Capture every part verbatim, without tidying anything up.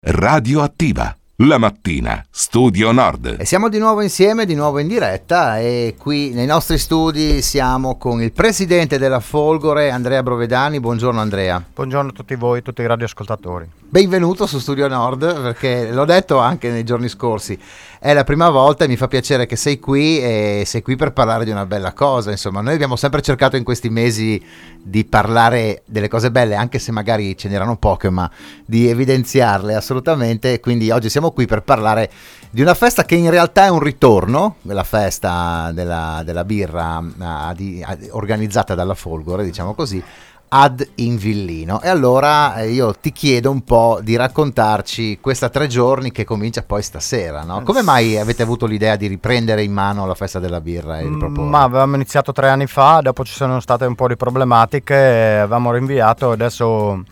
Radioattiva, la mattina, Studio Nord. E siamo di nuovo insieme, di nuovo in diretta, e qui nei nostri studi siamo con il presidente della Folgore, Andrea Brovedani. Buongiorno Andrea. Buongiorno a tutti voi, tutti i radioascoltatori. Benvenuto su Studio Nord, perché l'ho detto anche nei giorni scorsi, è la prima volta e mi fa piacere che sei qui, e sei qui per parlare di una bella cosa. Insomma, noi abbiamo sempre cercato in questi mesi di parlare delle cose belle, anche se magari ce n'erano poche, ma di evidenziarle assolutamente. Quindi oggi siamo qui per parlare di una festa che in realtà è un ritorno, la festa della, della birra uh, di, uh, organizzata dalla Folgore, diciamo così, ad Invillino. E allora eh, io ti chiedo un po' di raccontarci questa tre giorni che comincia poi stasera, no? Come mai avete avuto l'idea di riprendere in mano la festa della birra e riproporre? Ma avevamo iniziato tre anni fa, dopo ci sono state un po' di problematiche, avevamo rinviato, adesso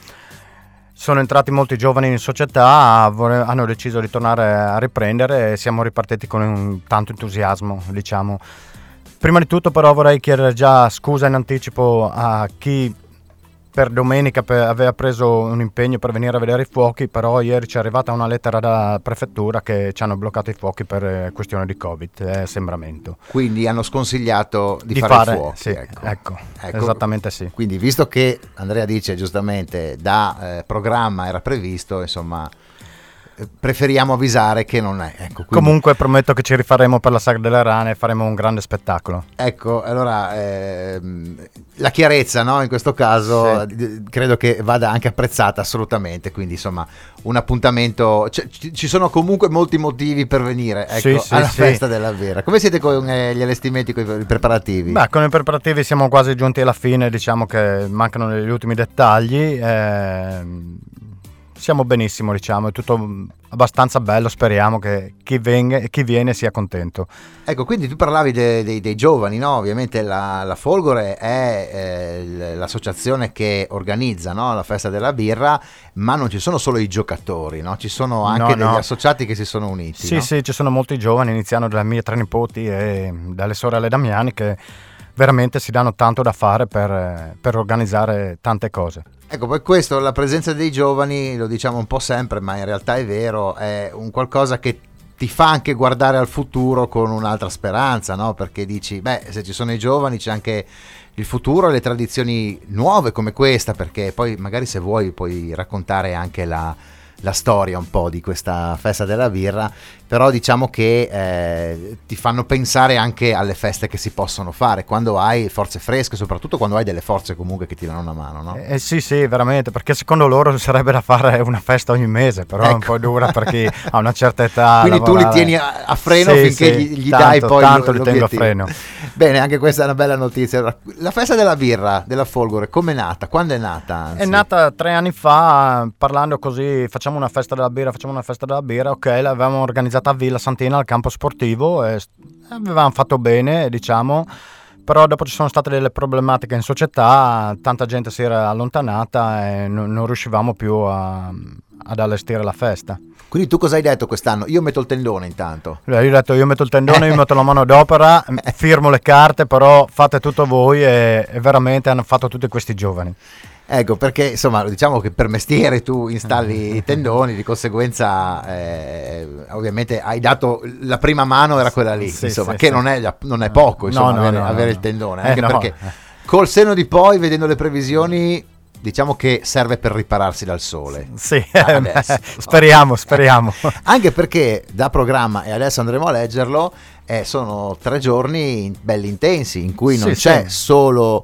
sono entrati molti giovani in società, hanno deciso di tornare a riprendere e siamo ripartiti con un tanto entusiasmo, diciamo. Prima di tutto però vorrei chiedere già scusa in anticipo a chi per domenica per, aveva preso un impegno per venire a vedere i fuochi, però ieri ci è arrivata una lettera dalla prefettura che ci hanno bloccato i fuochi per questione di Covid e assembramento. Quindi hanno sconsigliato di, di fare, fare i fuochi. Sì, ecco. Ecco, ecco, esattamente sì. Quindi visto che Andrea dice giustamente da eh, programma era previsto, insomma, preferiamo avvisare che non è. Ecco, quindi... Comunque prometto che ci rifaremo per la Sagra delle Rane e faremo un grande spettacolo. Ecco, allora ehm, la chiarezza, no? In questo caso sì, d- credo che vada anche apprezzata assolutamente, quindi insomma un appuntamento, c- ci sono comunque molti motivi per venire, ecco, sì, sì, alla sì. festa della birra. Come siete con eh, gli allestimenti, con i preparativi? Beh, con i preparativi siamo quasi giunti alla fine, diciamo che mancano gli ultimi dettagli. Ehm... Siamo benissimo, diciamo, è tutto abbastanza bello, speriamo che chi, venga, chi viene sia contento. Ecco, quindi tu parlavi dei, dei, dei giovani, no? Ovviamente la, la Folgore è eh, l'associazione che organizza, no? La festa della birra, ma non ci sono solo i giocatori, no? Ci sono anche no, degli no. associati che si sono uniti. Sì, no? sì, ci sono molti giovani, iniziano dalle mie tre nipoti e dalle sorelle Damiani che veramente si danno tanto da fare per, per organizzare tante cose. Ecco, poi questo, la presenza dei giovani, lo diciamo un po' sempre, ma in realtà è vero, è un qualcosa che ti fa anche guardare al futuro con un'altra speranza, no? Perché dici, beh, se ci sono i giovani c'è anche il futuro e le tradizioni nuove come questa, perché poi magari se vuoi puoi raccontare anche la, la storia un po' di questa festa della birra, però diciamo che eh, ti fanno pensare anche alle feste che si possono fare quando hai forze fresche, soprattutto quando hai delle forze comunque che ti danno una mano, no? Eh, sì sì, veramente, perché secondo loro sarebbe da fare una festa ogni mese, però ecco. È un po' dura per chi ha una certa età. Quindi lavorare. Tu li tieni a, a freno sì, finché sì, gli, gli tanto, dai poi tanto l- li tengo a freno. Bene, anche questa è una bella notizia. La festa della birra della Folgore com'è nata? Quando è nata? Anzi? È nata tre anni fa, parlando così, facciamo una festa della birra, facciamo una festa della birra, ok, l'avevamo organizzata a Villa Santina al campo sportivo e avevamo fatto bene, diciamo, però dopo ci sono state delle problematiche in società, tanta gente si era allontanata e non, non riuscivamo più a, ad allestire la festa. Quindi tu cosa hai detto quest'anno? Io metto il tendone intanto. Io ho detto io metto il tendone, io metto la mano d'opera, firmo le carte, però fate tutto voi e, e veramente hanno fatto tutti questi giovani. Ecco, perché insomma diciamo che per mestiere tu installi i tendoni, di conseguenza eh, ovviamente hai dato la prima mano, era quella lì, sì, insomma, sì, che sì. Non, è, non è poco, insomma, no, no, avere, no, avere no. il tendone, Eh, anche no. perché col senno di poi, vedendo le previsioni, diciamo che serve per ripararsi dal sole. Sì, adesso. speriamo, speriamo. Anche perché da programma, e adesso andremo a leggerlo, eh, sono tre giorni belli intensi in cui non sì, c'è sì. solo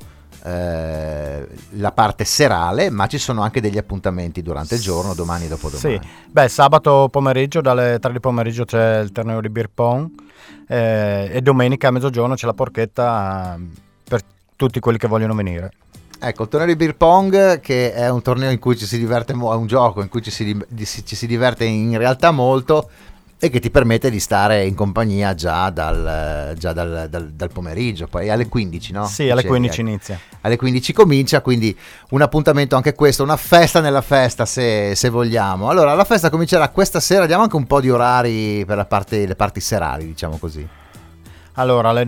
eh, la parte serale, ma ci sono anche degli appuntamenti durante il giorno, domani e dopodomani. Sì, beh, sabato pomeriggio dalle tre di pomeriggio c'è il torneo di beer pong eh, e domenica a mezzogiorno c'è la porchetta per tutti quelli che vogliono venire. Ecco, il torneo di beer pong, che è un torneo in cui ci si diverte, è un gioco in cui ci si, ci si diverte in realtà molto, e che ti permette di stare in compagnia già dal, già dal, dal, dal pomeriggio, poi alle quindici, no? Sì, alle Dicevi, quindici ecco. inizia. Alle quindici comincia, quindi un appuntamento anche questo, una festa nella festa, se, se vogliamo. Allora, la festa comincerà questa sera, diamo anche un po' di orari per la parte, le parti serali, diciamo così. Allora, alle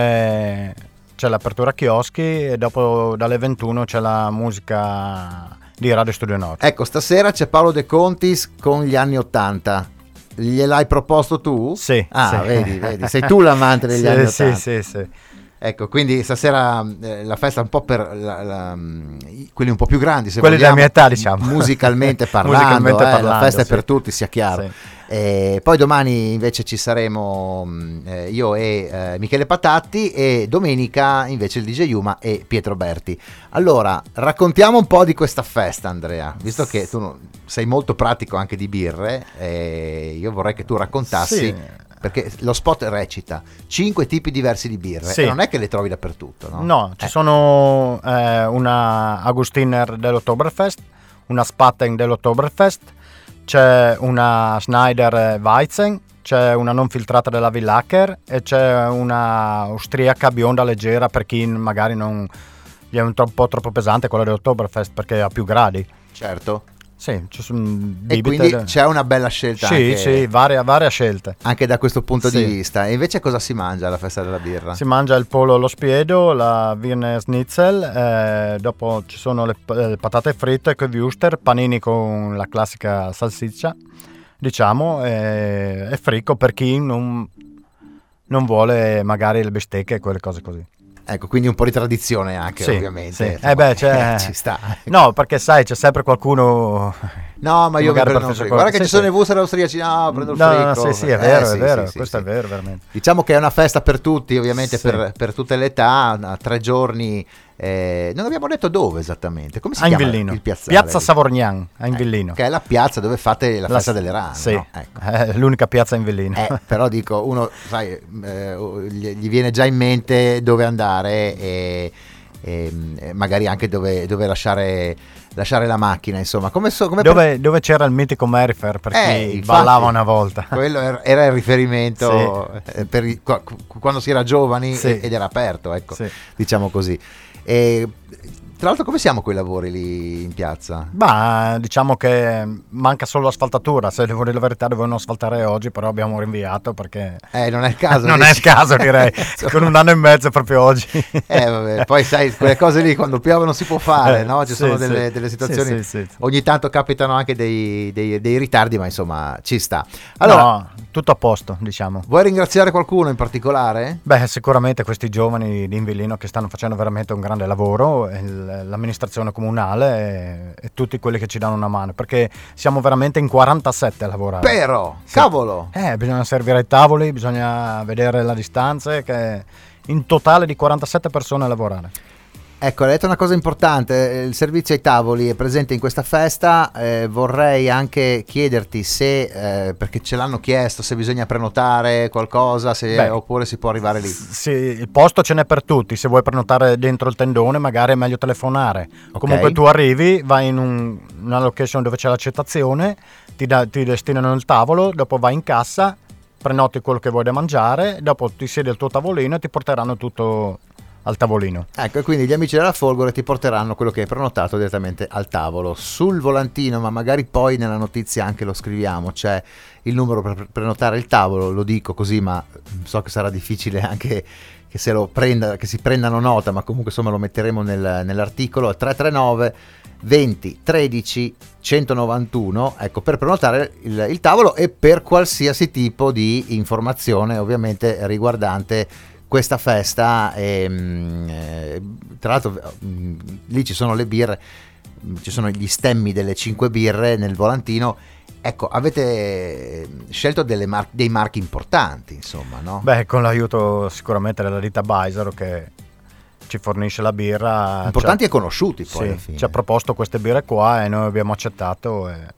diciannove c'è l'apertura chioschi e dopo dalle ventuno c'è la musica di Radio Studio Nord. Ecco, stasera c'è Paolo De Contis con gli anni ottanta. Gliel'hai proposto tu? Sì. Ah, sì. vedi, vedi, sei tu l'amante degli sì, anni sì, ottanta. sì, sì. Ecco, quindi stasera eh, la festa è un po' per la, la, i- quelli un po' più grandi, se Quelli vogliamo, della mia età, diciamo. musicalmente parlando, Musicalmente eh, la parlando, festa è sì. per tutti, sia chiaro. Sì. Eh, poi domani invece ci saremo mh, eh, io e eh, Michele Patatti, e domenica invece il D J Yuma e Pietro Berti. Allora, raccontiamo un po' di questa festa, Andrea, visto che tu no- sei molto pratico anche di birre, eh, io vorrei che tu raccontassi. Sì. Perché lo spot recita cinque tipi diversi di birre, Sì. e non è che le trovi dappertutto, no? No, ci Eh, sono eh, una Agustiner dell'Oktoberfest, una Spaten dell'Oktoberfest, c'è una Schneider Weizen, c'è una non filtrata della Villacher e c'è una austriaca bionda leggera per chi magari non gli è un po' troppo, troppo pesante, quella dell'Oktoberfest, perché ha più gradi. certo. Sì, ci sono E bibite quindi de- c'è una bella scelta Sì, anche, sì, varie, varie scelte. anche da questo punto Sì. di vista. E invece cosa si mangia alla festa della birra? Si mangia il pollo allo spiedo, la Wiener Schnitzel, eh, dopo ci sono le, le patate fritte con Wuster, panini con la classica salsiccia, diciamo, e, e fricco per chi non, non vuole magari le bistecche e quelle cose così. Ecco, quindi un po' di tradizione anche, Sì, ovviamente. sì. Insomma, Eh beh, c'è- ci sta. No, perché sai, c'è sempre qualcuno... No, ma io mi Magari prendo per un fare frigo. Guarda che sì, ci sono sì. i wuster austriaci, no, prendo il No, frigo. no, sì, sì, è Eh, vero, sì, è vero, sì, sì, questo sì. è vero, veramente. Diciamo che è una festa per tutti, ovviamente, Sì. per, per tutte le età, a tre giorni. Eh, non abbiamo detto dove esattamente, come si A chiama Invillino, il piazzale? Piazza Savorgnan, a Invillino. Che è la piazza dove fate la La- festa delle rane, Sì, no? Ecco. è l'unica piazza a Invillino. Eh, però dico, uno sai, eh, gli gli viene già in mente dove andare e, e, e magari anche dove, dove lasciare, lasciare la macchina, insomma. Come so, come Dove, dove c'era il mitico Merifer per Eh, chi infatti, ballava una volta. Quello er- era il riferimento eh, per i- qua- quando si era giovani Sì. e- ed era aperto, ecco, Sì. diciamo così. E, tra l'altro, come siamo quei lavori lì in piazza? Ma diciamo che manca solo l'asfaltatura. Se devo dire la verità, dovevano asfaltare oggi, però abbiamo rinviato perché Eh, non è il caso. non è il dici? caso, direi. Insomma. Con un anno e mezzo proprio oggi. Eh, vabbè, poi sai, quelle cose lì quando piove non si può fare, Eh, no? Ci sì, sono sì. delle, delle situazioni, Sì, sì, sì, sì. ogni tanto capitano anche dei, dei- dei ritardi, ma insomma ci sta. Allora, No, tutto a posto, diciamo. vuoi ringraziare qualcuno in particolare? Beh, sicuramente questi giovani di Invillino che stanno facendo veramente un grande lavoro, e il- l'amministrazione comunale e, e tutti quelli che ci danno una mano, perché siamo veramente in quarantasette a lavorare. Però, Sì. cavolo! Eh, bisogna servire i tavoli, bisogna vedere le distanze, che in totale di quarantasette persone a lavorare. Ecco, hai detto una cosa importante, il servizio ai tavoli è presente in questa festa, eh, vorrei anche chiederti se, eh, perché ce l'hanno chiesto, se bisogna prenotare qualcosa, se, Beh. oppure si può arrivare lì. Sì, il posto ce n'è per tutti, se vuoi prenotare dentro il tendone magari è meglio telefonare. Ok. Comunque tu arrivi, vai in un- una location dove c'è l'accettazione, ti, da- ti destinano il tavolo, dopo vai in cassa, prenoti quello che vuoi da mangiare, dopo ti siedi al tuo tavolino e ti porteranno tutto al tavolino. Ecco, e quindi gli amici della Folgore ti porteranno quello che hai prenotato direttamente al tavolo. Sul volantino, ma magari poi nella notizia anche lo scriviamo, c'è il numero per prenotare il tavolo, lo dico così, ma so che sarà difficile anche che se lo prenda, che si prendano nota, ma comunque insomma lo metteremo nel- nell'articolo, tre tre nove venti tredici centonovantuno, ecco, per prenotare il, il tavolo e per qualsiasi tipo di informazione ovviamente riguardante questa festa. E, mm, eh, tra l'altro mm, lì ci sono le birre, mm, ci sono gli stemmi delle cinque birre nel volantino. Ecco, avete scelto delle mar- dei marchi importanti, insomma, no? Beh, con l'aiuto sicuramente della ditta Baisero che ci fornisce la birra. Importanti ci e conosciuti ha, poi alla sì, fine. ci ha proposto queste birre qua e noi abbiamo accettato. E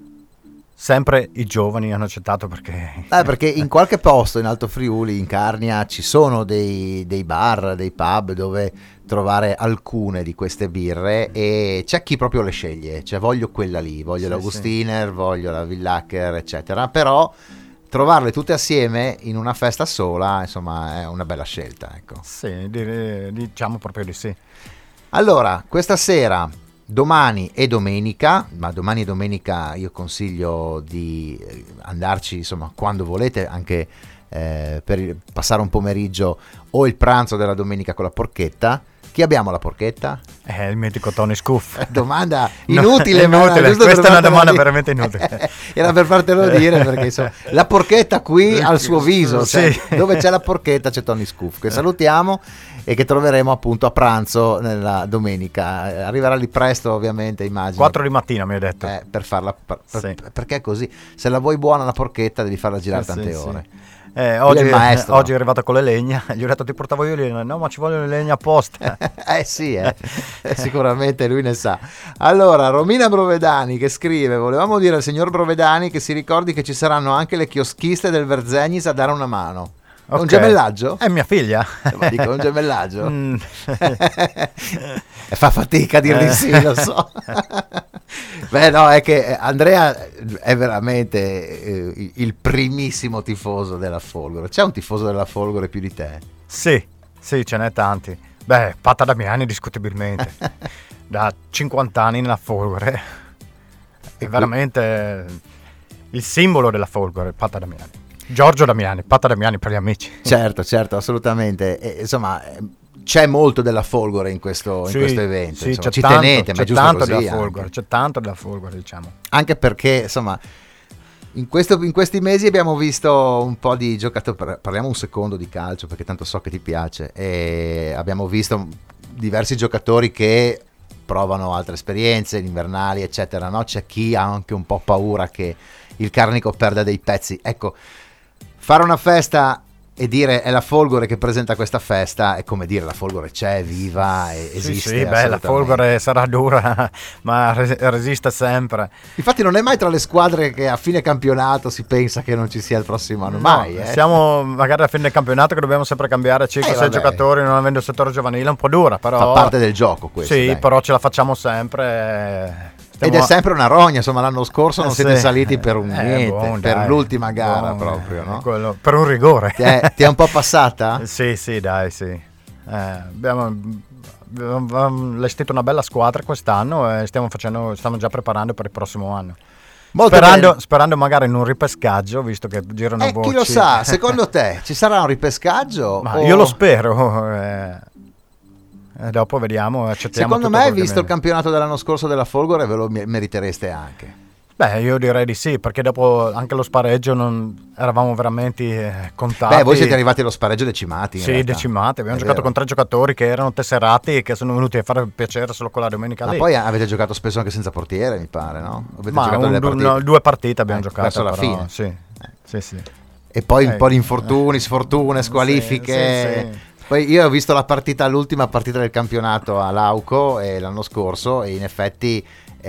sempre i giovani hanno accettato perché... Eh, perché in qualche posto in Alto Friuli, in Carnia, ci sono dei, dei bar, dei pub dove trovare alcune di queste birre e c'è chi proprio le sceglie, cioè voglio quella lì, voglio Sì, l'Augustiner, voglio la Villacher, eccetera, però trovarle tutte assieme in una festa sola, insomma, è una bella scelta, ecco. Sì, dire- diciamo proprio di sì. Allora, questa sera, domani e domenica, ma domani e domenica io consiglio di eh, andarci, insomma, quando volete, anche eh, per il- passare un pomeriggio o il pranzo della domenica con la porchetta. Chi abbiamo la porchetta? Eh, il mitico Tony Scuff. Domanda inutile, no, ma inutile. Questa è una domanda dire. veramente inutile. Era per fartelo dire, perché insomma, la porchetta qui al suo viso, cioè, sì. Dove c'è la porchetta c'è Tony Scuff, che salutiamo e che troveremo appunto a pranzo nella domenica. Arriverà lì presto, ovviamente, immagino. quattro di mattina mi hai detto. Eh, per farla, per, sì. Perché è così. Se la vuoi buona la porchetta devi farla girare sì, tante sì, ore. Sì. Eh, oggi, maestro, oggi è arrivato con le legna, gli ho detto ti portavo io le legna, no ma ci vogliono le legna apposta. Eh sì, eh. Sicuramente lui ne sa. Allora, Romina Brovedani che scrive: volevamo dire al signor Brovedani che si ricordi che ci saranno anche le chioschiste del Verzegnis a dare una mano. È okay. Un gemellaggio? È mia figlia. Ma dico, un gemellaggio? Mm. Fa fatica a dir di sì, lo so. Beh no, è che Andrea è veramente eh, il primissimo tifoso della Folgore. C'è un tifoso della Folgore più di te? Sì, sì, ce n'è tanti. Beh, Patta Damiani discutibilmente. Da cinquanta anni nella Folgore. È veramente il simbolo della Folgore, Patta Damiani. Giorgio Damiani, Patta Damiani per gli amici. Certo, certo, assolutamente. E, insomma, c'è molto della Folgore in questo, sì, in questo evento. Sì, insomma, c'è ci tanto, tenete, ma c'è è giusto tanto così. Della Folgore, c'è tanto della Folgore, diciamo. Anche perché, insomma, in, questo, in questi mesi abbiamo visto un po' di giocatori. Parliamo un secondo di calcio, perché tanto so che ti piace. E abbiamo visto diversi giocatori che provano altre esperienze, invernali, eccetera. No? C'è chi ha anche un po' paura che il Carnico perda dei pezzi. Ecco, fare una festa e dire è la Folgore che presenta questa festa è come dire la Folgore c'è, è viva, e esiste. Sì, sì, beh, la Folgore sarà dura, ma res- resiste sempre. Infatti non è mai tra le squadre che a fine campionato si pensa che non ci sia il prossimo anno, no, mai. Eh. Siamo magari a fine campionato che dobbiamo sempre cambiare cinque sei eh, giocatori, non avendo il settore giovanile, è un po' dura, però... Fa parte del gioco questo. Sì, dai. Però ce la facciamo sempre... Ed è sempre una rogna, insomma l'anno scorso non eh, siete sì. saliti per un eh, niente, buon, per dai, l'ultima gara buon, proprio, no? Quello, per un rigore. Ti è, ti è un po' passata? Sì, sì, dai, sì. Eh, abbiamo, abbiamo allestito una bella squadra quest'anno e stiamo facendo, stiamo già preparando per il prossimo anno. Sperando, sperando magari in un ripescaggio, visto che girano eh, voci. Chi lo sa, secondo te ci sarà un ripescaggio? Ma o... Io lo spero. Eh. E dopo vediamo, accettiamo. Secondo me, visto il campionato dell'anno scorso della Folgore, ve lo meritereste anche. Beh, io direi di sì, perché dopo anche lo spareggio non eravamo veramente eh, contati. Beh, voi siete arrivati allo spareggio decimati. In sì, realtà. decimati. Abbiamo È giocato vero. con tre giocatori che erano tesserati e che sono venuti a fare piacere solo con la domenica Ma lì. poi avete giocato spesso anche senza portiere, mi pare, no? Avete Ma giocato un, delle partite? No, due partite abbiamo eh, giocato. verso la però, fine. Sì, eh. sì, sì. E poi un eh. po' di infortuni, sfortune, squalifiche. Sì, sì, sì. Poi io ho visto la partita, l'ultima partita del campionato a Lauco eh, l'anno scorso, e in effetti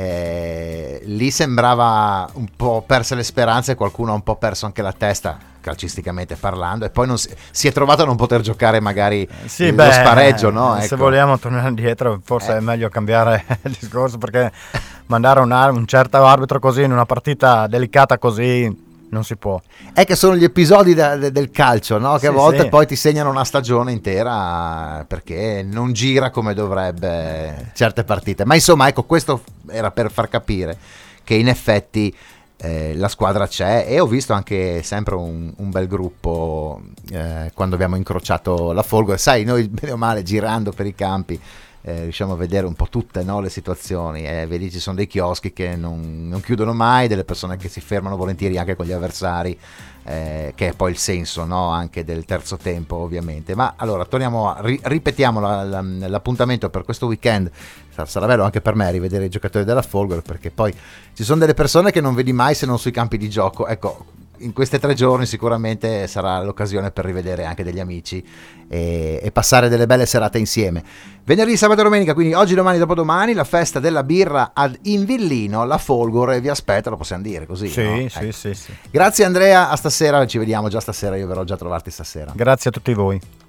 eh, lì sembrava un po' perse le speranze, qualcuno ha un po' perso anche la testa, calcisticamente parlando, e poi non si, si è trovato a non poter giocare magari sì, lo beh, spareggio, no? Se ecco. vogliamo tornare indietro forse eh. è meglio cambiare il discorso, perché mandare un, un certo arbitro così in una partita delicata così non si può. È che sono gli episodi da, de, del calcio, no? Che sì, a volte sì. poi ti segnano una stagione intera perché non gira come dovrebbe certe partite. Ma insomma, ecco, questo era per far capire che in effetti eh, la squadra c'è, e ho visto anche sempre un, un bel gruppo eh, quando abbiamo incrociato la Folgore. Sai, noi bene o male girando per i campi Eh, riusciamo a vedere un po' tutte, no, le situazioni, eh, vedi ci sono dei chioschi che non, non chiudono mai, delle persone che si fermano volentieri anche con gli avversari, eh, che è poi il senso, no, anche del terzo tempo ovviamente. Ma allora torniamo a, ri, ripetiamo la, la, l'appuntamento per questo weekend. Sarà bello anche per me rivedere i giocatori della Folgore, perché poi ci sono delle persone che non vedi mai se non sui campi di gioco. Ecco, in questi tre giorni sicuramente sarà l'occasione per rivedere anche degli amici e, e passare delle belle serate insieme. Venerdì, sabato e domenica, quindi oggi, domani, dopodomani, la festa della birra ad Invillino, la Folgore vi aspetta, lo possiamo dire così? Sì, no? sì, ecco. sì, sì. Grazie Andrea, a stasera, ci vediamo già stasera, io verrò già a trovarti stasera. Grazie a tutti voi.